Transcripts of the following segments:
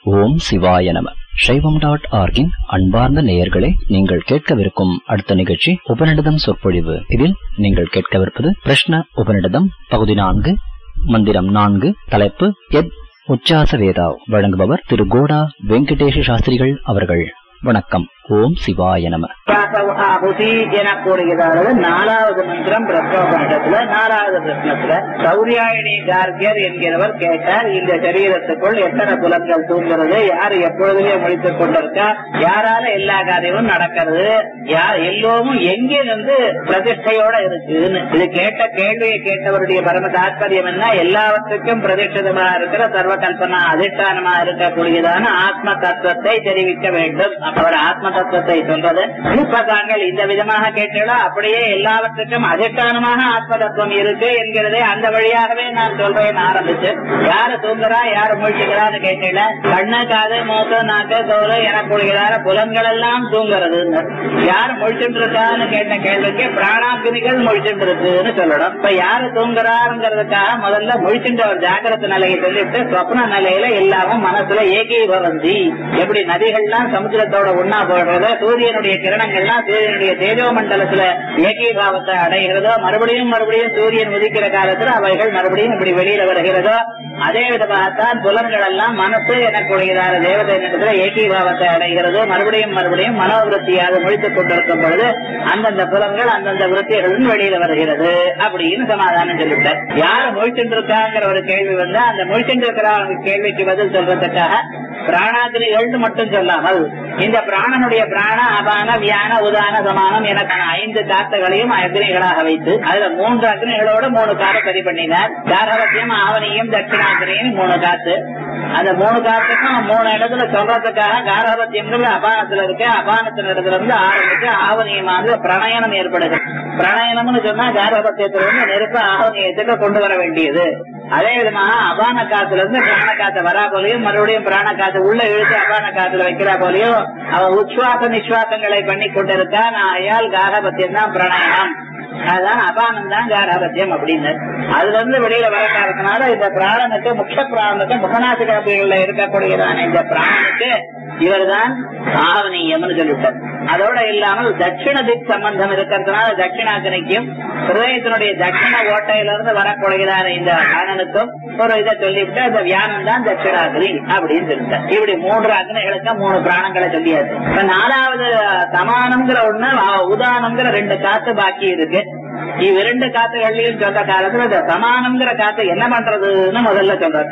ஓம் சிவாய நம. சைவம்.org-இன் அன்பார்ந்த நேயர்களே, நீங்கள் கேட்கவிருக்கும் அடுத்த நிகழ்ச்சி உபநிடதம் சொற்பொழிவு. இதில் நீங்கள் கேட்கவிருப்பது பிரஷ்ன உபநிடதம் பகுதி 4, மந்திரம் 4, தலைப்பு யத் உச்சாச வேதா. வழங்குபவர் திரு கோடா வெங்கடேஷ சாஸ்திரிகள் அவர்கள். வணக்கம். ஓம் சிவாய நம. ஆகுதி என கூறுகிறார்கள். 4வது மந்திரம் பிரஷ்னோபனிடத்துல 4வது பிரஷ்னத்துல சௌரியாயினி கார்கியர் என்கிறவர் கேட்டார், இந்த சரீரத்துக்குள் எத்தனை புலன்கள் தூங்குறது, யாரு எப்பொழுதுமே முடித்துக் கொண்டிருக்கா, யாரால எல்லா காரியமும் நடக்கிறது, எல்லோரும் எங்கிருந்து பிரதிஷ்டையோட இருக்குன்னு. இது கேட்ட கேள்வியை கேட்டவருடைய பரம தாத்பரியம் என்ன, எல்லாவற்றுக்கும் பிரதிஷ்டிதமா இருக்கிற சர்வ கல்பனா அதிஷ்டானமா இருக்கக்கூடியதான ஆத்ம தத்துவத்தை தெரிவிக்க வேண்டும். அவர் ஆத்ம தத்துவத்தை சொல்றது இப்ப தாங்கள் இந்த விதமாக கேட்டீங்களா, அப்படியே எல்லாவற்றுக்கும் அதிஷ்டானமாக ஆத்ம தத்துவம் இருக்கு என்கிறதே அந்த வழியாகவே நான் சொல்றேன் ஆரம்பிச்சு. யாரு தூங்குறா, யாரு முழிச்சுக்கிறான்னு கேட்டீங்களா, கண்ணு, காது, மூக்கு, நாக்கு, தோல் எனக்கூடியதான புலன்கள் எல்லாம் தூங்குறது. யாரு முழிச்சுட்டு இருக்கான்னு கேட்ட கேள்விக்கு பிராணாகினிகள் முழிச்சுட்டு இருக்குன்னு சொல்லணும். இப்ப யாரு தூங்குறாருங்கிறதுக்காக முதல்ல முழிச்சுட்டு ஒரு ஜாக்கிரத நிலையை சொல்லிட்டு சொப்ன நிலையில எல்லாமும் மனசுல ஏகீபவந்தி. எப்படி நதிகள்லாம் சமுத்திரத்தோட ஒன்னா போடுறதோ, சூரியனுடைய கிரணங்கள்லாம் சூரியனுடைய தேஜோ மண்டலத்துல ஏகீபாவத்தை அடைகிறதோ, மறுபடியும் சூரியன் உதிக்கிற காலத்துல அவைகள் மறுபடியும் இப்படி வெளியில வருகிறதோ, அதே விதமாகத்தான் புலன்கள் எல்லாம் மனசு எனக்கூடியதான தேவதை இடத்துல ஏகீபாவத்தை அடைகிறதோ, மறுபடியும் மனோவிருத்தியாக முழித்துக் கொண்டிருக்கும் பொழுது அந்தந்த புலன்கள் அந்தந்த விருத்திகளும் வெளியில வருகிறது அப்படின்னு சமாதானம் சொல்லிவிட்டார். யாரு முழிச்சுட்டு இருக்காங்கிற ஒரு கேள்வி வந்தா, அந்த முழிச்சுட்டு இருக்கிற கேள்விக்கு பதில் சொல்றதுக்காக பிராணாகினிகள் மட்டும் சொல்லாமல் இந்த பிராணனுடைய பிராண, அபான, வியான, உதான, சமானம் எனக்கான 5 காத்துகளையும் அக்னிகளாக வைத்து அதுல 3 அக்னிகளோட 3 காரை சரி பண்ணினார். காரவத்தியம், ஆவணியம், தட்சிணாகினியும் 3 காத்து. அந்த 3 காத்துக்கும் 3 இடத்துல சொல்றதுக்காக காரவத்தியங்கள் அபானத்துல இருக்கு, அபானத்தின் இடத்துல இருந்து ஆரம்பிச்சு ஆவணியமாக பிரணயனம் ஏற்படுது. பிரணயனம்னு சொன்னா காரவத்தியத்திலிருந்து நெருப்பு ஆவணியத்துக்கு கொண்டு வர வேண்டியது. அதே விதமாக அபான காத்துல இருந்து பிராண காத்த வரா போலையும் மறுபடியும் பிராண காத்து உள்ள இழுத்து அபான காத்துல வைக்கிறா போலையும் அவன் உச்சுவாச நிஸ்வாசங்களை பண்ணி கொண்டிருக்கான். ஆயால் காரபத்தியம் தான் பிரணயம், அதுதான் அபானம் தான் காரபத்தியம் அப்படின்னு. அதுல இருந்து வெளியில வர காரணத்தினால இந்த பிராணனுக்கு, முக்கிய பிராணனுக்கு, முகநாசிக அப்படிகள்ல இருக்கக்கூடியதான இந்த பிராணனுக்கு இவர் தான் ஆவணியம்னு சொல்லிவிட்டார். அதோட இல்லாமல் தட்சிண திக் சம்பந்தம் இருக்கிறதுனால தட்சிணாகினிக்கும் ஹிருதயத்தினுடைய தட்சிண ஓட்டையிலிருந்து வரக்கூடியதான இந்த ஆனனுக்கும் ஒரு இதை சொல்லிவிட்டு அந்த வியானம் தான் தட்சிணாகினி அப்படின்னு சொல்லிட்டார். இப்படி 3 அக்னிகளுக்கு 3 பிராணங்களை சொல்லியாச்சு. இப்ப 4வது சமானம்ங்கிற ஒண்ணு, உதானம்ங்கிற 2 காத்து பாக்கி இருக்கு. இவ் 2 காத்துகள்லயும் சொல்ற காலத்துல இந்த சமானம்ங்கிற காத்து என்ன பண்றதுன்னு முதல்ல சொல்றாரு.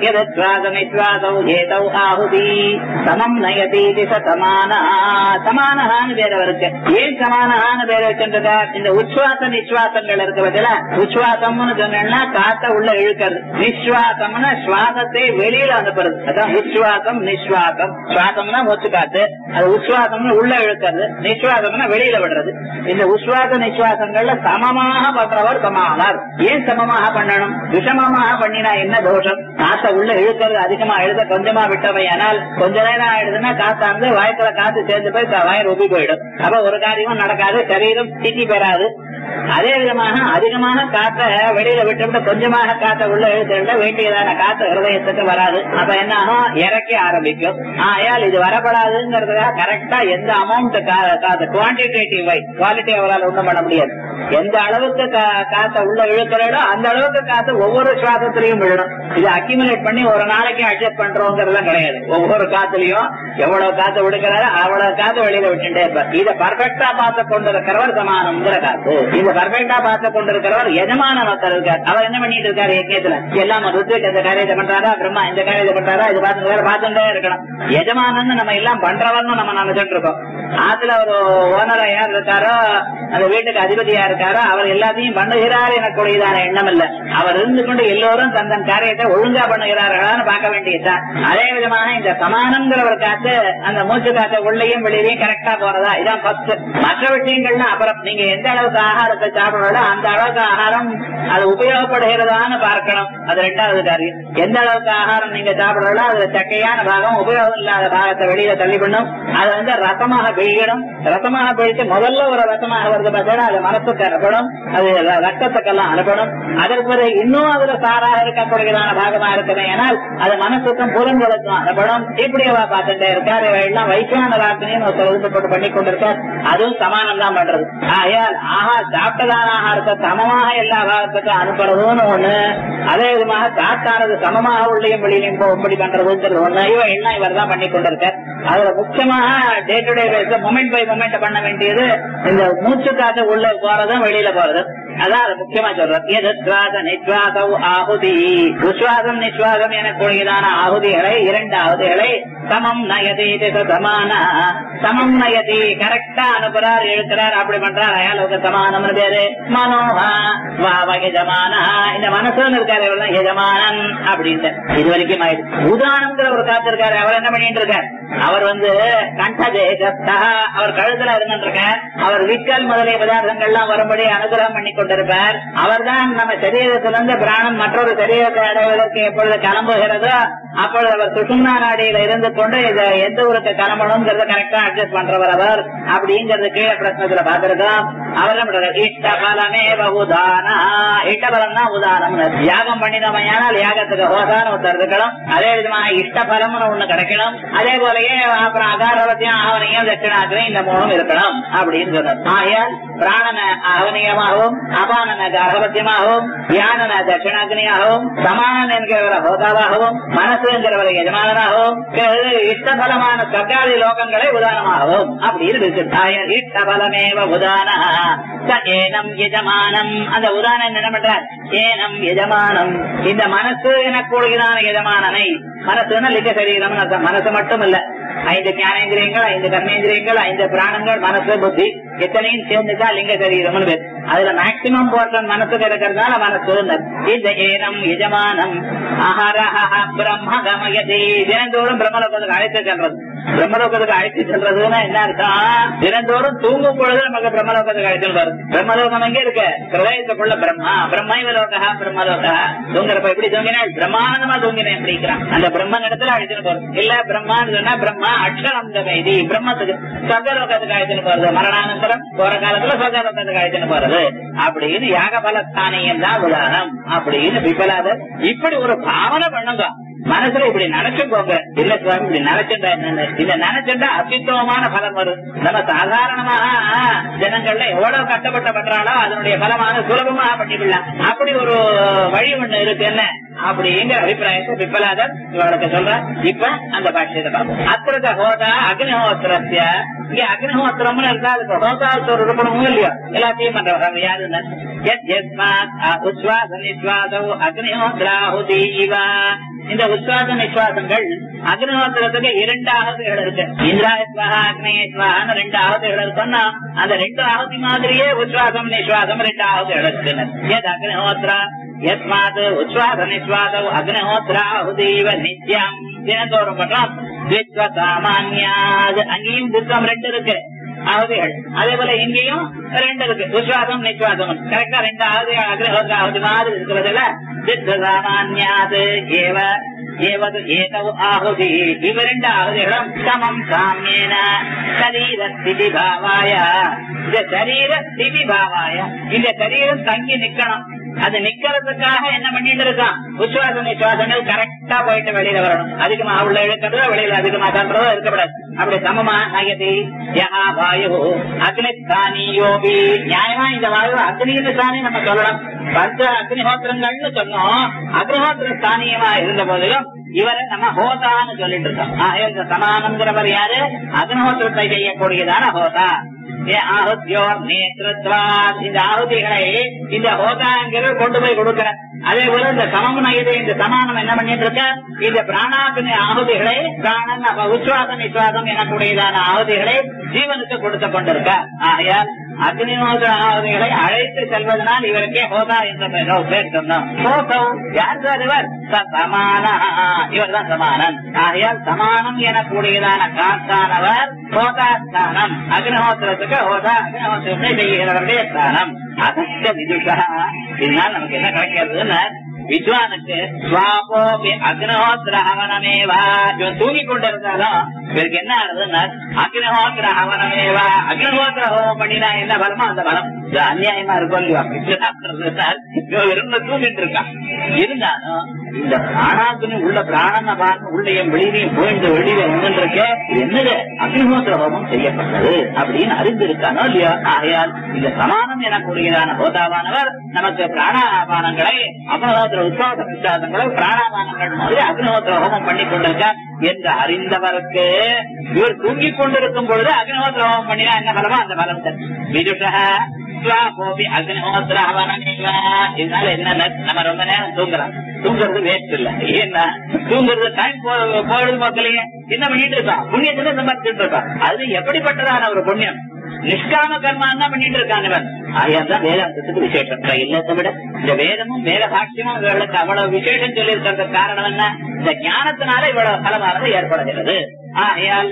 சமம் நயதீதி சமானஹான்னு பேர் இருக்கு. ஏன் சமானஹான்னு பேர் வச்சிருக்கார்? இந்த உச்சுவாச நிஸ்வாசங்கள் இருக்கிறதுல உச்சுவாசம்னு சொன்னா காத்த உள்ள இழுக்கிறது, நிஸ்வாசம்னா சுவாசத்தை வெளியில அனுப்புறது. அதான் உச்சுவாசம் நிஸ்வாசம். சுவாசம்னா மூச்சு காத்து, அது உச்சுவாசம்னு உள்ள இழுக்கிறது, நிஸ்வாசம்னா வெளியில விடுறது. இந்த உச்சுவாச நிஸ்வாசங்கள்ல சமமாக பண்றவர் சமானார். ஏன் சமமாக பண்ணணும்? விஷமமாக பண்ணினா என்ன தோஷம்? காத்த உள்ள இழுக்கிறது அதிகமா எழுத கொஞ்சமா விட்டவை, ஆனால் கொஞ்ச நேரம் ஆயிடுதுன்னா காத்தாந்து வயத்துல காத்து சேர்ந்து போய் வயர் ஒப்பி போயிடும். அப்ப ஒரு காரியமும் நடக்காது, சரீரம் ஸ்திதி பெறாது. அதே விதமாக அதிகமான காத்த வெளியில விட்டு கொஞ்சமாக காத்த உள்ள இழுத்த வேண்டியதான காத்த ஹிருதயத்துக்கு வராது. அப்ப என்ன ஆகும்? இறக்க ஆரம்பிக்கும். ஆயால் இது வரப்படாதுங்கிறதுக்காக கரெக்டா எந்த அமௌண்ட் காத்து குவான்டிடேட்டிவ் வைஸ் குவாலிட்டி அவரால் ஒண்ணும் பண்ண முடியாது. எந்த அளவுக்கு காத்த உள்ள இழுக்கிறோ அந்த அளவுக்கு காத்து ஒவ்வொரு சுவாசத்திலையும் விழணும். இது அக்யூமுலேட் பண்ணி ஒரு நாளைக்கு அட்ஜஸ்ட் பண்றோங்கிறதுலாம் கிடையாது. ஒவ்வொரு காத்துலயும் எவ்வளவு காத்து விடுக்கிறாரோ அவ்வளவு காத்து வெளியில விட்டுட்டே இருப்பார். இதை பர்ஃபெக்டா பார்த்து கொண்டிருக்கிறவர் சமானம்ங்கிற காத்து. இந்த பர்ஃபெக்டா பார்த்து கொண்டிருக்கிறவர் எஜமான மக்கள் இருக்கார். அவர் என்ன பண்ணிட்டு இருக்காரு? யஜ்ஞத்துல எல்லாம் ருத்விக் இந்த காரியத்தை பண்றாரா, பிரம்மா இந்த காரியத்தை பண்றாரா, இது பார்த்துட்டே இருக்கணும். எஜமானன்னு நம்ம எல்லாம் பண்றவர்னு நம்ம நினைச்சிட்டு இருக்கோம். ஆத்துல ஒரு ஓனரா யார் இருக்காரோ, அந்த வீட்டுக்கு அதிபதியா இருக்காரோ, அவர் எல்லாத்தையும் பண்ணுகிறார் எனக்குரியதான எண்ணம் இல்ல. அவர் இருந்து கொண்டு எல்லோரும் தந்தன் காரியத்தை ஒழுங்கா பண்ணுகிறார்களான்னு பார்க்க வேண்டியதுதான். அதே விதமான இந்த சமானம்ங்கிற ஒரு காத்து அந்த மூச்சு காத்த உள்ளேயும் வெளியிலையும் கரெக்டா போறதா, இதான் ஃபர்ஸ்ட். மற்ற விஷயங்கள்னா அப்புறம் நீங்க எந்த அளவுக்கு ஆகாரத்தை சாப்பிடுறதோ அந்த அளவுக்கு ஆகாரம் அது உபயோகப்படுகிறதான்னு பார்க்கணும். அது 2வது காரியம். எந்த அளவுக்கு ஆகாரம் நீங்க சாப்பிடுறதோ அதுல சக்கையான பாகம், உபயோகம் இல்லாத பாகத்தை வெளியில தள்ளி பண்ணும். அதை ரசமாக வழியிடும், ரசமாக போயிட்டு முதல்ல ஒரு ரசமாக வருது பார்த்தா அது மனசுக்கு அனுப்பணும், அது ரத்தத்துக்கெல்லாம் அனுப்பணும். அதற்கு பிறகு இன்னும் அதுல சாராக இருக்கக்கூடியதான பாகமா இருக்குது, ஏனால் அது மனசுக்கும் புலன்களுக்கும் அனுப்பணும். இப்படி அவ பார்த்துட்டே இருக்காரு. எல்லாம் வைக்கான ராத்திரின்னு ஒரு போட்டு பண்ணி கொண்டிருக்கார். அதுவும் சமானம் தான் பண்றது. ஆகையால் சாப்பிட்டதான ஆகாரத்தை சமமாக எல்லா பாகத்துக்கும் அனுப்புறதுன்னு ஒண்ணு, அதே விதமாக காத்தானது சமமாக உள்ளையும் வெளியிலையும் இப்படி பண்றதுங்கிறது ஒண்ணு. எல்லாம் இவர் தான் பண்ணி கொண்டிருக்கார். அதுல முக்கியமாக day to day base moment by moment பண்ண வேண்டியது இந்த மூச்சு காத்து உள்ள போறதும் வெளியில போறதும். அதான் அது முக்கியமா சொல்றது. ஆகுதி உஸ்வாசம் நிஸ்வாசம் என கூடியதான ஆகுதிகளை, இரண்டு ஆகுதிகளை சமம் நயதி சமான சமம் நயதி கரெக்டா அனுப்புறார், எழுக்கிறார், அப்படி பண்றார். அயாளுக்கு சமானம் பேரு. மனோஹா எஜமானா, இந்த மனசுன்னு இருக்காரு இவர் தான் எஜமானன் அப்படின்ட்டு இது வரைக்கும் ஆயிடுச்சு. உதானங்கிற ஒரு காத்து இருக்காரு, அவர் என்ன பண்ணிட்டு இருக்கார்? அவர் கண்டதேசஸ்தா, அவர் கழுத்துல இருந்துருக்கார். அவர் விக்கல் முதலிய பதார்த்தங்கள்லாம் வரும்படி அனுகிரகம் பண்ணி கொண்டிருப்பார். அவர் தான் நம்ம சரீரத்திலிருந்து பிராணம் மற்றொரு சரீரத்தை அடைவதற்கு எப்பொழுது கிளம்புகிறதோ அப்பொழுது அவர் சுஷும்னா நாடியில இருந்து கொண்டு இதை எந்த ஊருக்கு கிளம்பணும்ங்கிறத கரெக்டா அட்ஜஸ்ட் பண்றவர் அவர். அப்படிங்கிறது கீழே பிரச்சனத்துல பார்த்திருக்கோம். அவர் இஷ்டபலமே உதானா, இஷ்டபலம் தான் உதானம். யாகம் பண்ணினோமையானால் யாகத்துக்கு ஹோதான்னு ஒருத்தர் இருக்கணும், அதே விதமாக இஷ்டபலம்னு ஒண்ணு கிடைக்கணும். அதே போலயே அப்புறம் அகாரவத்தையும் ஆவணியம் தட்சிணாக்கிரம் இந்த மூணும் இருக்கணும் அப்படின்னு சொன்னார். ஆகையால் பிராணன ஆவணியமாகவும் அபானன காரவத்தியமாகவும் தியானன தட்சிணாக்கினியாகவும் சமானன் என்கிறவரை ஹோதாவாகவும் மனசு என்கிறவரை எஜமானனாகவும் இஷ்டபலமான சர்க்காரி லோகங்களை உதாரணமாகவும் அப்படின்னு இருக்கு. இஷ்டபலமேவ உதான ஏனம் எஜமானம். அந்த உதாரணம் என்ன பண்ற? ஏனம் எஜமானம், இந்த மனசு என கூடுகிறான எஜமானனை. மனசுன்னா லிங்க சரீரம், மனசு மட்டும் இல்ல, 5 ஞானேந்திரியங்கள், 5 கர்மேந்திரியங்கள், 5 பிராணங்கள், மனசு புத்தி எத்தனையும் சேர்ந்துதான் லிங்க சரீரம்னு பேர். அதுல மேக்சிமம் போர்ஷன் மனசுக்கு இருக்கிறதுனால மனசு. இந்த ஏனம் எஜமானம் அஹரஹ பிரம்ம கமயதி, தினந்தோறும் பிரம்மலோகத்துக்கு அழைத்து செல்றது. பிரம்மலோகத்துக்கு அழைத்து செல்றதுன்னா என்ன அர்த்தம்? தினந்தோறும் தூங்கும் பொழுது நமக்கு பிரம்மலோகத்துக்கு அழைத்து வரும். பிரம்மலோகம் எங்க இருக்கு? ஹிருதயத்துக்குள்ள பிரம்மா. பிரம்மைவலோகா பிரம்மலோகா. தூங்குறப்ப எப்படி தூங்கினேன்? பிரம்மானந்தமா தூங்கினேன் அப்படிங்கிறான். அந்த பிரம்மன் இடத்துல அழைத்துன்னு போறது இல்ல. பிரம்மான்னு சொன்னா பிரம்மா அக்ஷரம் இது பிரம்மத்துக்கு சொர்க்கலோகத்துக்கு அழைத்துன்னு போறது. மரணானந்தரம் போற காலத்துல சொர்க்கலோகத்துக்கு அழைத்துன்னு போறது அப்படின்னு யாக பலஸ்தானியம் தான் உதாரணம் அப்படின்னு விபலாதர் இப்படி ஒரு பாவனை பண்ணுங்க. மனசுல இப்படி நினைச்சுக்கோங்க. இல்ல சுவாமி இப்படி நினைச்சுட்டா என்ன? இந்த நினைச்சுட்டா அசித்துவமான பலம் வரும். நம்ம சாதாரணமாக ஜனங்கள்ல எவ்வளவு கஷ்டப்பட்ட பண்றாலோ அதனுடைய பலமான சுலபமாக பண்ணிவிடலாம். அப்படி ஒரு வழி ஒண்ணு இருக்கு என்ன அப்படிங்கிற அபிப்பிராயத்தை பிப்பலாதர் இவளுக்கு சொல்ற. இப்ப அந்த பாஷ்யத்தை பார்ப்போம். அத்திரத ஹோதா அக்னிஹோத்திரஸ்ய. இங்க அக்னிஹோத்திரம்னு இருந்தா அதுக்கு ஹோதாஸ்வரம் இருக்கணும் இல்லையோ? எல்லாத்தையும் பண்றவங்க யாருன்னு உஸ்வாச நிஸ்வாசோ அக்னிஹோத்ராஹுதி இவ. இந்த உஸ்வாச நிஸ்வாசங்கள் அக்னிஹோத்திரத்துக்கு 2 ஆகுதிகள் இருக்கு. இந்திராயஸ்வஹா அக்னேஸ்வஹான்னு 2 ஆகுதிகள் இருக்குன்னா அந்த 2 ஆகுதி மாதிரியே உஸ்வாசம் நிஸ்வாசம் 2 ஆகுதிகள் இருக்கு. அக்னிஹோத்ரா யஸ்மாத் உஸ்வாச நிஸ்வாசோ அக்னிஹோத்ராஹுதீவ நித்யம். தினந்தோறும் பண்றோம். தித்வ சாமான்யாது, அங்கேயும் தித்வம் 2 இருக்கு ஆகுதிகள். அதே போல இங்கேயும் 2 இருக்கு. உஸ்வாசம் நிஸ்வாசம் கரெக்டா 2 ஆகுதிகள் அக்னிஹோத்ரா ஆகுதி மாதிரி இருக்கிறதுல தித்வ சாமான்யாது ஏவ ஏவது ஏதவு ஆகுதி. இவ 2 ஆகுதிகளும் சமம் சாமியேன சரீர ஸ்திதி பாவாய. இந்த சரீர ஸ்திதி பாவாய, இந்த சரீரம் தங்கி நிக்கணும். அது நிக்கிறதுக்காக என்ன பண்ணிட்டு இருக்கான்? உஸ்வாச நிஸ்வாசங்கள் கரெக்டா போயிட்டு வெளியில வரணும். அதிகமா உள்ள இழுக்கிறதோ வெளியில அதிகமா தள்ளுறதோ இருக்கக்கூடாது. அப்படி சமமா நயதி யஹா வாயு அக்னிஸ்தானியோபி. நியாயமா இந்த வாயு அக்னின்னு தானே நம்ம சொல்லலாம். 10 அக்னிஹோத்திரங்கள்னு சொன்னோம். அக்னிஹோத்திர ஸ்தானியமா இருந்த போதிலும் இவரை நம்ம ஹோதான்னு சொல்லிட்டு இருக்கோம். சமானம்ங்கிறவர் யாரு? அக்னிஹோத்திரத்தை செய்யக்கூடியதான ஹோதா. ஆகுதியோர் நேத்திரத்வாத். இந்த ஆகுதிகளை இந்த ஹோதாங்கிற கொண்டு போய் கொடுக்கிற. அதே போல இந்த சமம் நயது, இந்த சமானம் என்ன பண்ணிட்டு இருக்க? இந்த பிராணாக்னி ஆகுதிகளை பிராணன் உஸ்வாச நிஸ்வாசம் எனக்கூடியதான ஆகுதிகளை ஜீவனுக்கு கொடுத்து கொண்டிருக்க. ஆகையால் அக்னிஹோத்திர ஆகுதிகளை அழைத்து செல்வதனால் இவருக்கே ஹோதா என்ற பேர் சொன்னோம். யார் சார் இவர்? சமான. இவர் தான் சமானன். ஆகையால் சமானம் எனக்கூடியதான காத்தானவர் ஹோதாஸ்தானம். அக்னிஹோத்திரத்துக்கு ஹோதா, அக்னிஹோத்திரத்தை செய்கிறவருடைய ஸ்தானம். அதற்கு விதுஷா. இதனால் நமக்கு என்ன கிடைக்கிறதுன்னு வித்வானுக்கு சுவாபோபி அக்னிஹோத்திர ஹவனமேவா. இவன் தூங்கி கொண்டிருந்தாலும் இவருக்கு என்ன ஆகுதுன்னா அக்னிஹோத்திர ஹவனமேவா, அக்னிஹோத்திர ஹோமம் பண்ணினா என்ன பலமோ அந்த பலம். இது அநியாயமா இருக்கும் இல்லையா? தூங்கிட்டு இருக்கான். இருந்தாலும் இந்த பிராணாக்குன்னு உள்ள பிராணனை பார்க்க உள்ளையும் வெளியிலையும் போயிட்டு வெளியில வந்துருக்க என்னது அக்னிஹோத்திர ஹோமம் செய்யப்பட்டது அப்படின்னு அறிந்திருக்கானோ இல்லையோ. ஆகையால் இந்த சமானம் என கூறுகிறான ஹோதாவானவர் நமக்கு பிராணாபானங்களை அக்னிஹோத்திர உத்வாச விசாதங்களை பிராணாபானங்கள் மாதிரி அக்னிஹோத்திர ஹோமம் பண்ணி கொண்டிருக்கார் என்று அறிந்தவருக்கு இவர் தூங்கிக் கொண்டிருக்கும் பொழுது அக்னிஹோத்திர ஹோமம் பண்ணினா என்ன பலமோ அந்த பலம். விதுஷா அக்னிஹோத்திர இதனால என்ன நம்ம ரொம்ப நேரம் தூங்குறோம். தூங்குறது வேஸ்ட் இல்ல. ஏன்னா தூங்குறது டைம் போறது மக்களையே என்ன பண்ணிட்டு இருக்கான், புண்ணியத்துல சம்பாதிச்சுட்டு இருக்கான். அது எப்படிப்பட்டதான ஒரு புண்ணியம், நிஷ்காம கர்மான் தான் பண்ணிட்டு இருக்காங்க. ஆயாதான் வேதாந்தத்துக்கு விசேஷம். இல்லத்தை விட இந்த வேதமும் வேத பாஷ்யமும் இவர்களுக்கு அவ்வளவு விசேஷம் சொல்லி இருக்கிறதுக்கு காரணம் என்ன, இந்த ஞானத்தினால இவ்வளவு பலமானது ஏற்படுகிறது. ஆகையால்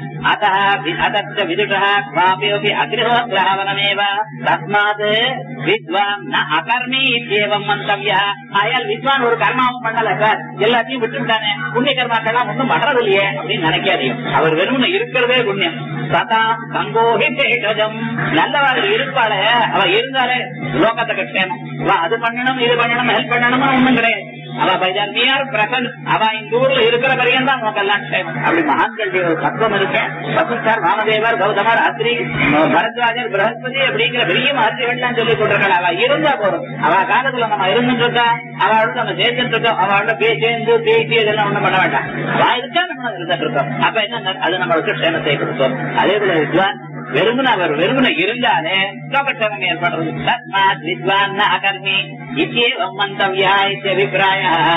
அதத்த விதுஷா வாபியோபி அக்னிஹோத்ரஹவனமேவ தஸ்மாத் வித்வான் ந அகர்மி இத்யேவம் மந்தவ்யா. ஆகையால் வித்வான் ஒரு கர்மாவும் பண்ணல சார், எல்லாத்தையும் விட்டுட்டானே, புண்ணிய கர்மாக்கெல்லாம் ஒன்றும் பண்றது இல்லையே அப்படின்னு நினைக்காதீங்க. அவர் வெறும் இருக்கிறதே புண்ணியம். சதாம் சங்கோஹி சேஷம், நல்லவாறு இருப்பாளே அவ இருந்தாலே லோகத்துக்கு க்ஷேமம். அது பண்ணணும் இது பண்ணணும் ஹெல்ப் பண்ணணுமா ஒண்ணும் கிடையாது. அவ பைஜார் பிரசன் அவ இந்த ஊர்ல இருக்கிற வரையும் தான் நமக்கெல்லாம் க்ஷேமம். அப்படி மகான்களுடைய ஒரு தத்துவம் இருக்கேன். வசிஷ்டர், வாமதேவர், கௌதமர், அத்ரி, பரத்வாஜர், பிரகஸ்பதி அப்படிங்கிற பெரிய மகர்ஷிகள்லாம் சொல்லி கொண்டிருக்காள். அவ இருந்தா போறோம். அவ காலத்துல நம்ம இருந்துட்டு இருக்கா, அவளோட நம்ம சேர்த்துட்டு இருக்கோம். அவளோட சேர்ந்து பேசி இதெல்லாம் ஒண்ணும் பண்ண வேண்டாம். அவ இருக்கா நம்ம இருந்துட்டு இருக்கோம். அப்ப என்ன அது நம்மளுக்கு க்ஷேமத்தை கொடுத்தோம். அதே போல வித்வான் வெறுமன அவர் வெறுமன இருந்தாலே லோகக்ஷேமம் ஏற்படுறது. தஸ்மாத் வித்வான் ந அகர்மி இத்யேவம் மந்தவ்யா இத்யபிப்ராய.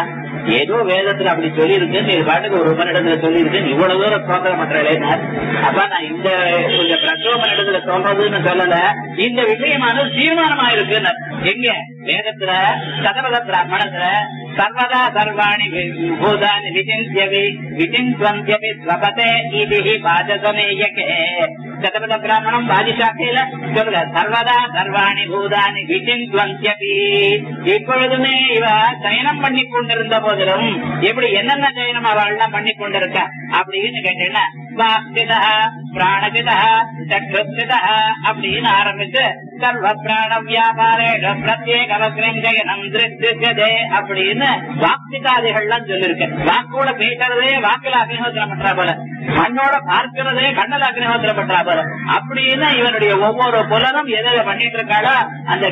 ஏதோ வேதத்துல அப்படி சொல்லி இருக்கு, நீ பாட்டுக்கு ஒரு உபநிடத்துல சொல்லி இருக்கு, இவ்வளவு தூரம் சோதனை பண்றேன். அப்ப நான் இந்த பிரசோபனிடத்துல சொல்றதுன்னு சொல்லல, இந்த விஷயமானது தீர்மானமா இருக்குன்னு. எங்க வேதத்துல சதபத பிராமணத்துல சர்வதா சர்வாணி பூதானி விசிந்தியவி விசிந்த்வந்த்யபி ஸ்வபதே இதிஹி பாஜசமேயகே. சதபத பிராமணம் பாதிசாக்கையில சொல்லுங்க, சர்வதா சர்வாணி பூதானி விசிந்த்வந்த்யபி. இப்பொழுதுமே இவ சயனம் பண்ணி கொண்டிருந்த போதிலும் எப்படி என்னென்ன சயனம் அவள் பண்ணி கொண்டிருக்க அப்படின்னு கேட்டீங்கன்னா, வாக்திதா பிராணதிதா சக்ஷுதிதா அப்படின்னு ஆரம்பிச்சு சர்வ பிராண வியாபாரேஷ பிரத்யேக வக்ரஞ்சயனம் திருஷ்யதே அப்படின்னு வாக்திகாதிகள்லாம் சொல்லிருக்க. வாக்கோட பேசுறதே வாக்கில அக்னிஹோத்திரம் பண்றா போல, மண்ணோட பார்க்கிறதே கண்ணல அக்னிஹோத்திரம் பண்றா போல அப்படின்னு இவனுடைய ஒவ்வொரு புலனும் எதை பண்ணிட்டு இருக்காளோ அந்த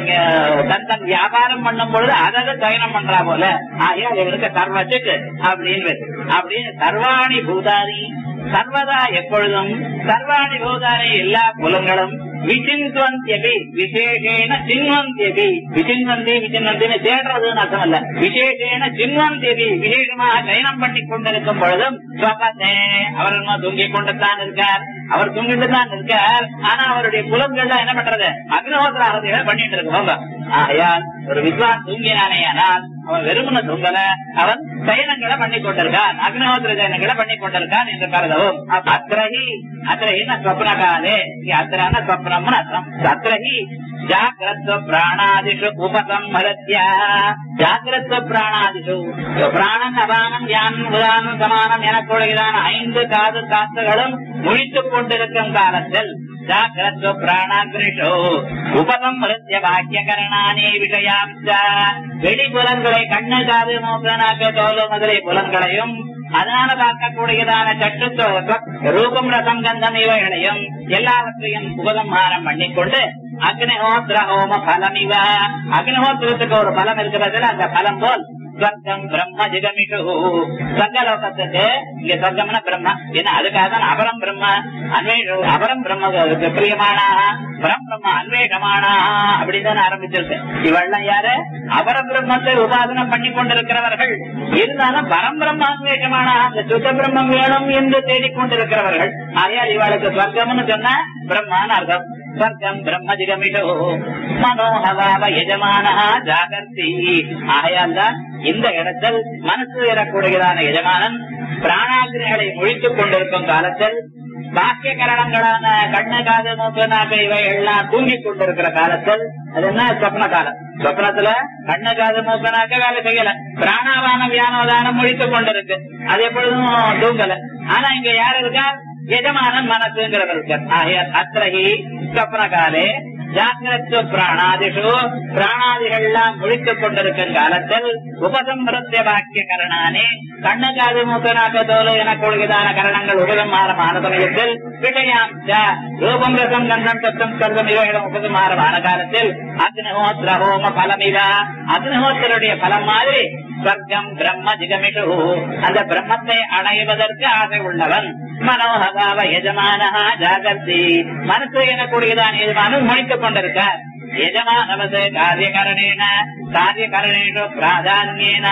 தன் வியாபாரம் பண்ணும் பொழுது அதை சயனம் பண்றா போல. ஆகிய இவனுக்கு சர்வத்துக்கு அப்படின்னு சர்வாணி பூதாரி சர்வதா எப்பொழுதும் சர்வாணி பூதாரி எல்லா புலங்களும் விசிந்த்வந்த்யபி விசேஷேன சின்வந்த்யபி. விசின்வந்தி விசின்வந்தின்னு தேடுறதுன்னு அர்த்தம் அல்ல, விசேஷேன சின்வந்த்யபி விசேஷமாக சயனம் பண்ணி கொண்டிருக்கும் பொழுதும் ஸ்வபதே அவர் தூங்கிக் கொண்டுதான் இருக்கார். அவர் தூங்கிட்டு தான் இருக்கார். ஆனா அவருடைய புலன்கள் என்ன பண்றது, அக்னிஹோத்திர ஆராதனைகள் பண்ணிட்டு இருக்கோங்க. ஆகையால் ஒரு வித்வான் தூங்கினானே ஆனால் அவன் வெறுமன தூங்கல, அவன் சயனங்களை பண்ணி கொண்டிருக்கான், அக்னிஹோத்திர சயனங்களை பண்ணி கொண்டிருக்கான் என்று கருதவும். அத்திரஹி அத்திரஹின ஸ்வப்னகாலே, அத்திரான ஸ்வப்னம்னு அர்த்தம். அத்திரஹி ஜாகிரத்வ பிராணாதிஷு உபசம்ஹரத்யா. ஜாகிரத்வ பிராணாதிஷு பிராணன் அபானம் யானம் உதானம் சமானம் எனக்குள்ளதான 5 காது காத்துகளும் முழித்துக் கொண்டிருக்கும் காலத்தில் ஜாகிரத்வ பிராணாகிரிஷோ உபசம்ஹரத்ய வாக்கியகரணானி விஷயாம்ச. வெளிப்புலன்களை கண்ணு காது மூக்கு நாக்கு தோல் முதலிய புலன்களையும் அதனால பார்க்கக்கூடியதான சட்டு ரூபம் ரசம் கந்தம் இவைகளையும் எல்லாவற்றையும் உபசம்ஹாரம் பண்ணிக்கொண்டு அக்னிஹோத்திர ஹோம பலம் இவ. அக்னிஹோத்திரத்துக்கு ஒரு பலம் இருக்கிறது, அந்த பலம் போல் ஸ்வர்க்கம் பிரம்ம ஜிகமிஷு. ஸ்வர்கலோகத்துக்கு இங்க ஸ்வர்க்கம்னா பிரம்ம என்ன, அதுக்காக தான் அபரம் பிரம்ம அன்வேஷ அபரம் பிரம்ம பிரியமானா பரம் பிரம்ம அன்வேஷமானா அப்படின்னு ஆரம்பிச்சிருக்கு. இவெல்லாம் யாரு, அபரம் பிரம்மத்தை உபாசனம் பண்ணி கொண்டிருக்கிறவர்கள். இருந்தாலும் பரம் பிரம்ம அன்வேஷமானா அந்த சுத்த பிரம்மம் வேணும் என்று தேடிக்கொண்டிருக்கிறவர்கள். ஆகையால் இவளுக்கு ஸ்வர்க்கம்னு சொன்னா பிரம்மான்னு அர்த்தம். ஸ்வர்க்கம் பிரம்ம ஜிகமிஷோ மனோஹவாவ எஜமான ஜாகர்த்தி. ஆகையால் தான் இந்த இடத்தில் மனசு ஏறக்கூடியதான எஜமானன் பிராணாகிரிகளை முழித்துக் கொண்டிருக்கும் காலத்தில் பாக்கிய கரணங்களான கண்ணு காது மூக்கு நாக்கு இவைகள்லாம் தூங்கிக் கொண்டிருக்கிற காலத்தில் அது என்ன சொப்ன காலம். சொப்னத்துல கண்ணு காது மூக்கு நாக்க வேலை செய்யல, பிராணாவான வியானோதானம் முழித்துக் கொண்டிருக்கு, அது எப்பொழுதும் தூங்கல. ஆனா இங்க யாரு இருக்கா, எஜமானன் மனசுங்கிறவர் இருக்கார். ஆகையால் அத்திரகி ஸ்வப்ன காலே ஜாகிரத்து பிராணாதிஷு பிராணாதிகள்லாம் முழித்துக் கொண்டிருக்கும் காலத்தில் உபசம்பிரத்திய வாக்கிய கரணானே கண்ணு காது மூக்கு நாக்கு தோல் என கொள்கைதான கரணங்கள் உபசம்மாரமான சமயத்தில் விஷயாம்ச ரூபம் ரசம் கந்தம் சத்தம் ஸ்பர்சம் இவைகளும் உபசம்மாரமான காலத்தில் அக்னிஹோத்திர ஹோம பலமிதா அக்னிஹோத்திரருடைய பலம் மாதிரி ஸ்வர்க்கம் பிரம்ம ஜிகமிஷு அந்த பிரம்மத்தை அடைவதற்கு ஆசை உள்ளவன் மனோஹபாவ எஜமான ஜாகர்த்தி மனசு எனக்கூடியதான் எஜமானன் முடித்துக் கொண்டிருக்கார். எஜமானவது காரியகரணேன காரியகரணேஷு பிராதான்யேன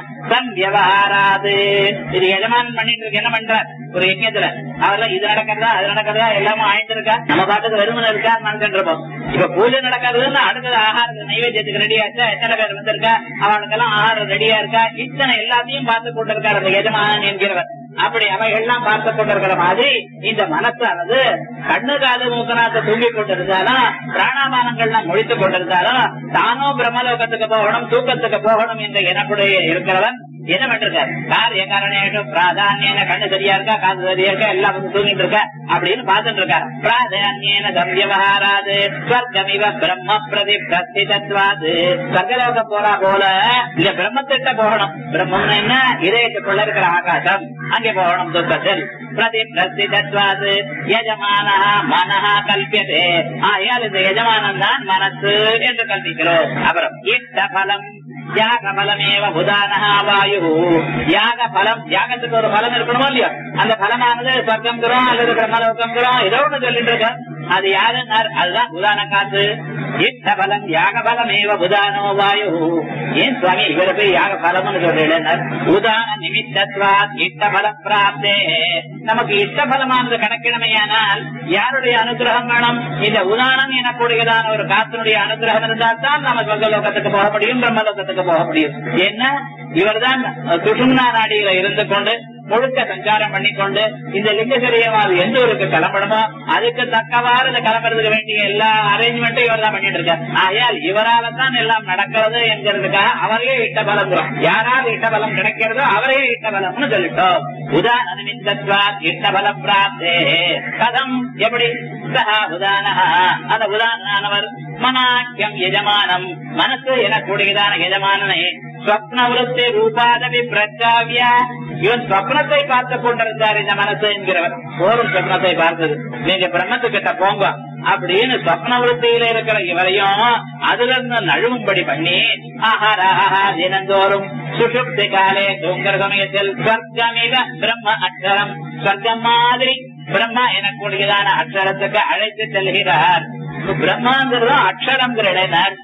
சம்வியவஹாராது. இது எஜமானன் பண்ணிட்டு இருக்கு. என்ன பண்றார்? ஒரு யஜ்ஞத்துல அவர்ல இது நடக்கிறதா அது நடக்கிறதா எல்லாமே ஆயிட்டு இருக்கா. நம்ம பாட்டுக்கு வெறுமனை இருக்கா மனுஷன் இருப்போம். இப்ப பூஜை நடக்கிறதுன்னு அடுத்தது ஆகாரத்துக்கு நைவேத்தியத்துக்கு ரெடியா இருக்கா, எத்தனை பேர் வந்திருக்கா, அவனுக்கெல்லாம் ஆகாரம் ரெடியா இருக்கா, இத்தனை எல்லாத்தையும் பார்த்து கொண்டிருக்கார் அந்த எஜமானன் என்கிறவர். அப்படி அவைகள்லாம் பார்த்து கொண்டிருக்கிற மாதிரி இந்த மனசானது கண்ணு காது மூக்கனாத்த தூங்கிக் கொண்டிருந்தாலும் பிராணாபானங்கள்லாம் முடித்துக் கொண்டிருந்தாலும் தானோ பிரம்மலோகத்துக்கு போகணும் தூக்கத்துக்கு போகணும் என்ற எனக்குடைய இருக்கிறவன் என்ன பண்றாரு? காரிய காரணேஷு பிராதான்யேன கண்ணு சரியா இருக்கா காது சரியா இருக்கா எல்லாம் வந்து தூங்கிட்டு இருக்கா அப்படின்னு பார்த்துட்டு இருக்காரு. பிராதான்யேன சம்வியவஹாராது ஸ்வர்கமிவ பிரம்ம பிரதி பிரஸ்திதத்வாது. ஸ்வர்கலோகம் போறா போல இந்த பிரம்மத்திட்ட போகணும். பிரம்மம்னு என்ன? இதயத்துக்குள்ள இருக்கிற ஆகாசம். அங்கே போகணும் துக்கத்தில். பிரதி பிரஸ்திதத்வாது யஜமான மனஹ கல்பியதே. ஆகையால் இந்த எஜமானன் தான் மனசு என்று கல்பிக்கிறோம். அப்புறம் இட்ட பலம் யாக பலமேவ உதானஹா வாயு. யாக பலம், யாகத்துக்கு ஒரு பலம் இருக்கணுமோ இல்லையோ, அந்த பலமானது சொர்க்கம்ங்கிறோம் அல்லது பிரம்மலோகம்ங்கிறோம் ஏதோ ஒண்ணு சொல்லிட்டு இருக்க. அது யாருன்னார்? அதுதான் உதான காத்து. இட்ட பலம் யாக பலமேவ உதானோ வாயு. ஏன் சுவாமி இவரை போய் யாக பலம்னு சொல்றேன்? உதான நிமித்தத்வாத் இட்ட பலம் பிராப்தே. நமக்கு இஷ்ட பலமானது கணக்கிடமையானால் யாருடைய அனுகிரகம் வேணும்? இந்த உதானம் எனக்கூடியதான ஒரு காத்தினுடைய அனுகிரகம் இருந்தால் தான் நம்ம சொர்க்கலோகத்துக்கு போக முடியும், பிரம்மலோகத்துக்கு போக முடியும். என்ன இவர் தான் சுஷும்னா நாடியில இருந்து கொண்டு முழுக்க சஞ்சாரம் பண்ணிக்கொண்டு இந்த லிங்க சரீரமாவது எந்த ஊருக்கு கிளம்பணுமோ அதுக்கு தக்கவாறு இந்த கிளம்புறதுக்கு வேண்டிய எல்லா அரேஞ்ச்மெண்ட்டும் இவர் தான் பண்ணிட்டு இருக்கார். ஆகையால் இவரால தான் எல்லாம் நடக்கிறது என்கிறதுக்காக அவரையே இட்ட பலம். யாராவது இட்ட பலம் கிடைக்கிறதோ அவரையே இட்ட பலம்னு சொல்லிட்டோம். உதாரணமிந்தத்வாத் இட்ட பலம் பிராப்தே. கதம் எப்படி? சஹா உதானஹா அந்த உதாரணவர் மனாக்கியம் எஜமானம் மனசு எனக்கூடியதான எஜமானனை ஸ்வப்ன விருத்தி ரூபாதவி பிரச்சாவியா. இவன் ஸ்வப்னத்தை பார்த்து கொண்டிருந்தார் இந்த மனசு என்கிறவர். போரும் ஸ்வப்னத்தை பார்த்தது. நீங்க பிரம்மத்துக்கிட்ட போங்க அப்படின்னு ஸ்வப்ன விருத்தியில இருக்கிற இவரையும் அதுல இருந்து நழுவும்படி பண்ணி ஆஹாராஹா தினந்தோறும் சுஷுப்தி காலே தூங்குற சமயத்தில் ஸ்வர்கமிவ பிரம்ம அக்ஷரம் ஸ்வர்க்கம் மாதிரி பிரம்மா எனக்கூடியதான அக்ஷரத்துக்கு அழைத்து செல்கிறார். பிரம்மாங்கிறதும் அக்ஷரம்ங்கிற இடையினர்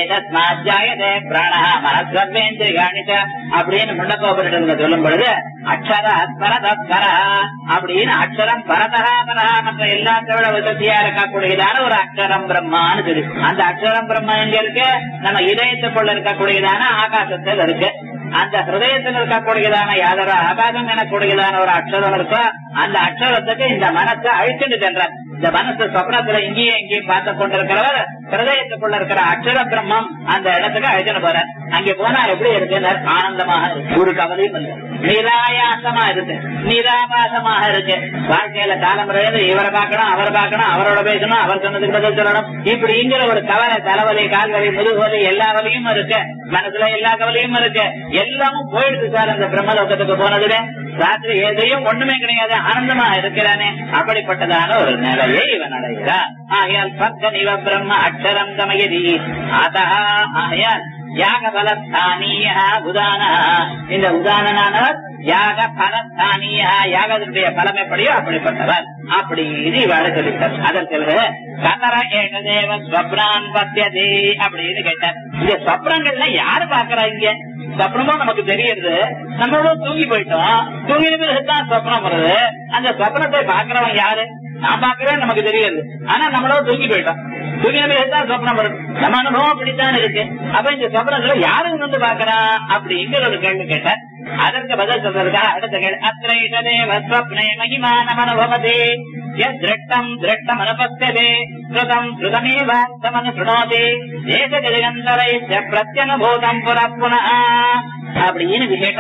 பிராணா மனஸ்வர்வேந்திரிகாணிச்ச அப்படின்னு முண்டகோபுரத்துல சொல்லும் பொழுது அக்ஷர பரதஸ்வரா அப்படின்னு அக்ஷரம் பரதா பரா மற்ற எல்லாத்த விட வசதியா இருக்கக்கூடியதான ஒரு அக்ஷரம் பிரம்மான்னு சொல்லி அந்த அக்ஷரம் பிரம்மா எங்க இருக்கு? நம்ம இதயத்துக்குள்ள இருக்கக்கூடியதான ஆகாசத்தில் இருக்கு. அந்த ஹிருதயத்தில் இருக்கக்கூடியதான யாதொரு ஆகாசம் எனக்கூடியதான ஒரு அக்ஷரம் இருக்கோ அந்த அக்ஷரத்துக்கு இந்த மனசை அழிச்சுட்டு சென்றார். இந்த மனசு சொப்னத்துல இங்கேயும் எங்கேயும் பார்த்து கொண்டிருக்கிறவர் ஹிருதயத்துக்குள்ள இருக்கிற அக்ஷர பிரம்மம் அந்த இடத்துக்கு அழிச்சுட்டு போற. அங்கே போனா எப்படி இருக்கு? ஆனந்தமாக இருக்கு, ஒரு கவலையும் இல்லை, நிராயாசமா இருக்கு, நிராபாசமாக இருக்கு. வாழ்க்கையில காலம் இவரை பார்க்கணும் அவரை பார்க்கணும் அவரோட பேசணும் அவர் சொன்னதுக்கு பதில் சொல்லணும் இப்படிங்கிற ஒரு கவலை தலைவலி கால்வலி முதுகுவலி எல்லா வலியும் இருக்கு. மனசுல எல்லா கவலையும் இருக்கு. எல்லாமும் போயிடுது சார் அந்த பிரம்மலோகத்துக்கு போனதுல. ராத்திரி எதையும் ஒண்ணுமே கிடையாது, ஆனந்தமா இருக்கிறானே. அப்படிப்பட்டதான ஒரு நிலையை இவன் அடைகிறான். ஆகையால் பக்க நிவ பிரம்ம அக்ஷரம் கமயதி. ஆகையால் யாக பலஸ்தானிய உதான இந்த உதாரணானவர் யாக பலஸ்தானிய யாகத்துடைய பலம் எப்படியோ அப்படிப்பட்டவர் அப்படின்னு இவாறு சொல்லிட்டார். அதற்கு கதர ஏகதேவ ஸ்வப்னான் பத்தியதே அப்படின்னு கேட்டார். இந்த ஸ்வப்னங்கள்ல யாரு பாக்குறாங்க? ஸ்வப்னமும் நமக்கு தெரியுது, நம்மளும் தூங்கி போயிட்டோம், தூங்கின பிறகுதான் ஸ்வப்னம் வருது. அந்த ஸ்வப்னத்தை பாக்குறவன் யாரு? நான் பாக்குறேன் நமக்கு தெரியுது, ஆனா நம்மளும் தூங்கி போயிட்டோம், தூங்கின பிறகுதான் ஸ்வப்னம் வரும். நம்ம அனுபவம் அப்படித்தான் இருக்கு. அப்ப இந்த ஸ்வப்னங்களை யாரும் வந்து பாக்குறான் அப்படிங்கிற ஒரு கேள்வி கேட்டார். அதற்கு பதில் சொல்றதுக்கா அடுத்த கேள்வி அத்ரைஷதேவ ஸ்வப்னே மகிமானம் அனுபவதே யத்ருஷ்டம் திருஷ்டம் அனுபஸ்யதே ஸ்ருதம் ஸ்ருதமேவ தமனு ஸ்ருணோதி தேச ஜெகந்தரைஸ்ய பிரத்யனுபூதம் புனః புனः அப்படின்னு விசேஷமாக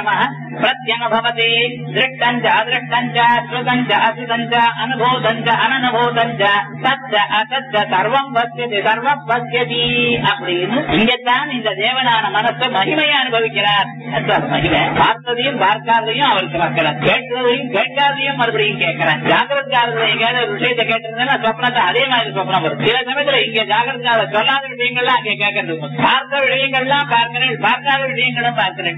பிரத்யனுபவதி திருஷ்டஞ்ச அதிருஷ்டஞ்ச ஸ்ருதஞ்ச அசுதஞ்ச அனுபூதஞ்ச அனனுபூதஞ்ச சத்த அசத்த சர்வம் பஸ்யதி சர்வம் பஸ்யதி அப்படின்னு இங்கத்தான் இந்த தேவனான மனசை மகிமையை அனுபவிக்கிறார். மகிமை பார்த்ததையும் பார்க்காதையும் அவருக்கு மக்கள் கேட்கிறதையும் கேட்காதையும் மறுபடியும் கேட்கிறார். ஜாகிரத காலத்துல எங்கேயாவது ஒரு விஷயத்தை கேட்டிருந்தா சொப்னத்தை அதே மாதிரி சொப்னம் வரும். சில சமயத்துல இங்க ஜாகிரத காலம் சொல்லாத விஷயங்கள்லாம் அங்கே கேட்கறது, பார்த்த விஷயங்கள்லாம் பார்க்கிறேன், பார்க்காத விஷயங்களும் பார்க்கிறேன்.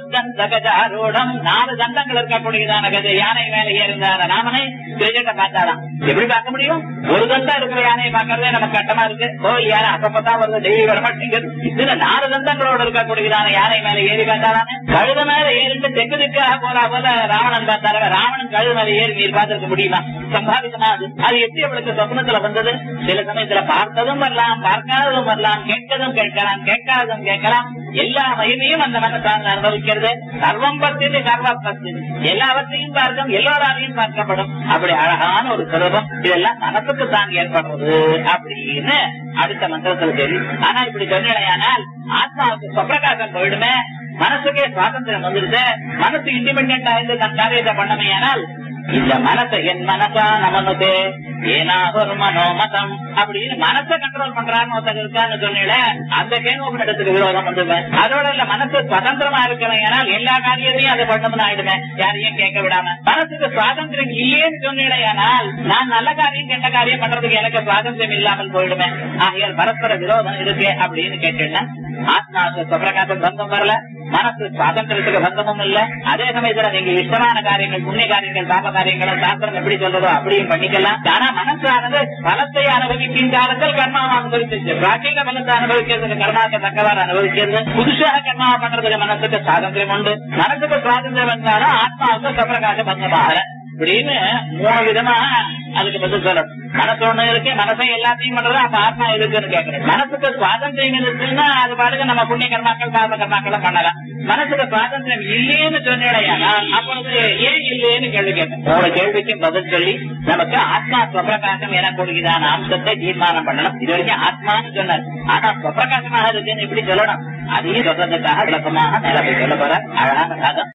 சதுப்தம் 4 தந்தங்கள் இருக்கக்கூடியதான கதை. யானை மேல ஏறிருந்தார ராமனை கிரிக்கெட்டை பார்த்தாராம். எப்படி பார்க்க முடியும்? ஒரு தந்தம் இருக்கிற யானையை பார்க்கறதே நமக்கு கட்டமா இருக்கு. கோயில் யானை அப்பப்பதான் வருது, டெய்லி வர மாட்டேங்குது. இதுல 4 தந்தங்களோட இருக்கக்கூடியதான யானை மேல ஏறி பார்த்தாரானே. கழுத மேல ஏறிட்டு தெற்கு திக்காக போறா போல ராவணன் பார்த்தார. ராவணன் கழுத மேல ஏறி நீர் பார்த்திருக்க முடியுமா? சம்பாவிதமா அது எப்படி அவளுக்கு சொப்னத்துல வந்தது? சில சமயத்துல பார்த்ததும் வரலாம், பார்க்காததும் வரலாம், கேட்கதும் கேட்கலாம், கேட்காததும் கேட்கலாம். எல்லா மகிமையும் அந்த மனசால் அனுபவிக்கிறது. சர்வம் பத்தி சர்வ பத்தி எல்லாவற்றையும் பார்க்கும், எல்லோராலையும் பார்க்கப்படும். அப்படி அழகான ஒரு சுரூபம். இதெல்லாம் மனசுக்கு தான் ஏற்படுறது அப்படின்னு அடுத்த மந்திரத்தில் தெரியும். ஆனா இப்படி சொன்னால் ஆத்மாவுக்கு சொப்பிரகாசம் போயிடுமே, மனசுக்கே சுவாதந்திரம் வந்துடுது, மனசு இண்டிபெண்டா இருந்து தன் காரியத்தை பண்ணமையானால் இந்த மனசை என் மனசா நமனுக்கு ஏனா ஒரு மனோமதம் அப்படின்னு மனசை கண்ட்ரோல் பண்றாருன்னு ஒருத்தர் இருக்கான்னு சொன்னீங்க. அந்த கேங்கோபனிடத்துக்கு விரோதம் வந்துடுவேன். அதோட இல்ல மனசு சுதந்திரமா இருக்கிறேன், ஏன்னால் எல்லா காரியத்தையும் அதை பண்ணணும்னு ஆயிடுவேன், யாரையும் கேட்க விடாம. மனசுக்கு சுவாதந்திரம் இல்லையேன்னு சொன்னீடையானால் நான் நல்ல காரியம் கெட்ட காரியம் பண்றதுக்கு எனக்கு சுவாதந்திரம் இல்லாமல் போயிடுவேன். ஆகையால் பரஸ்பர விரோதம் இருக்கு அப்படின்னு கேட்டேன்னா ஆத்மாவுக்கு சுப்பிரகாசம் பந்தம் வரல, மனசு சுவாதந்திரத்துக்கு பந்தமும் இல்ல. அதே சமயத்துல நீங்க இஷ்டமான காரியங்கள், புண்ணிய காரியங்கள், பாப காரியங்கள் சாஸ்திரம் எப்படி சொல்றதோ அப்படியும் பண்ணிக்கலாம். ஆனா மனசானது பலத்தை அனுபவிக்கும் காலத்தில் கர்மாவை அனுபவிச்சு பிராச்சீன பலத்தை அனுபவிக்கிறது, கர்மாவுக்கு தக்கவாறு அனுபவிக்கிறது. புதுசாக கர்மாவை பண்றதுக்கு மனசுக்கு சுவாதந்திரம் உண்டு. மனசுக்கு சுவாதந்திரம் இருந்தாலும் ஆத்மாவுக்கு சுப்பிரகாச பந்தமாக இப்படின்னு 3 விதமா அதுக்கு பதில் சொல்லணும். மனசு ஒண்ணு இருக்கு, மனசை எல்லாத்தையும் பண்றது, அப்ப ஆத்மா இருக்குன்னு கேட்கறேன். மனசுக்கு சுவாதந்திரம் இருக்குன்னா அது பாருங்க நம்ம புண்ணிய கர்மாக்கள் பாப கர்மாக்களும் பண்ணலாம். மனசுக்கு சுவாதந்திரம் இல்லைன்னு சொன்னேடையானா அப்பொழுது ஏன் இல்லைன்னு கேள்வி கேட்பேன். 3 கேள்விக்கும் பதில் சொல்லி நமக்கு ஆத்மா சுவப்பிரகாசம் என கொடுக்கிறான அம்சத்தை தீர்மானம் பண்ணணும். இது வரைக்கும் ஆத்மான்னு சொன்னார், ஆனா சுவப்பிரகாசமாக இருக்குன்னு இப்படி சொல்லணும். அதையும் சொல்றதுக்காக விளக்கமாக மேல போய் சொல்ல போற அழகான சாதம்.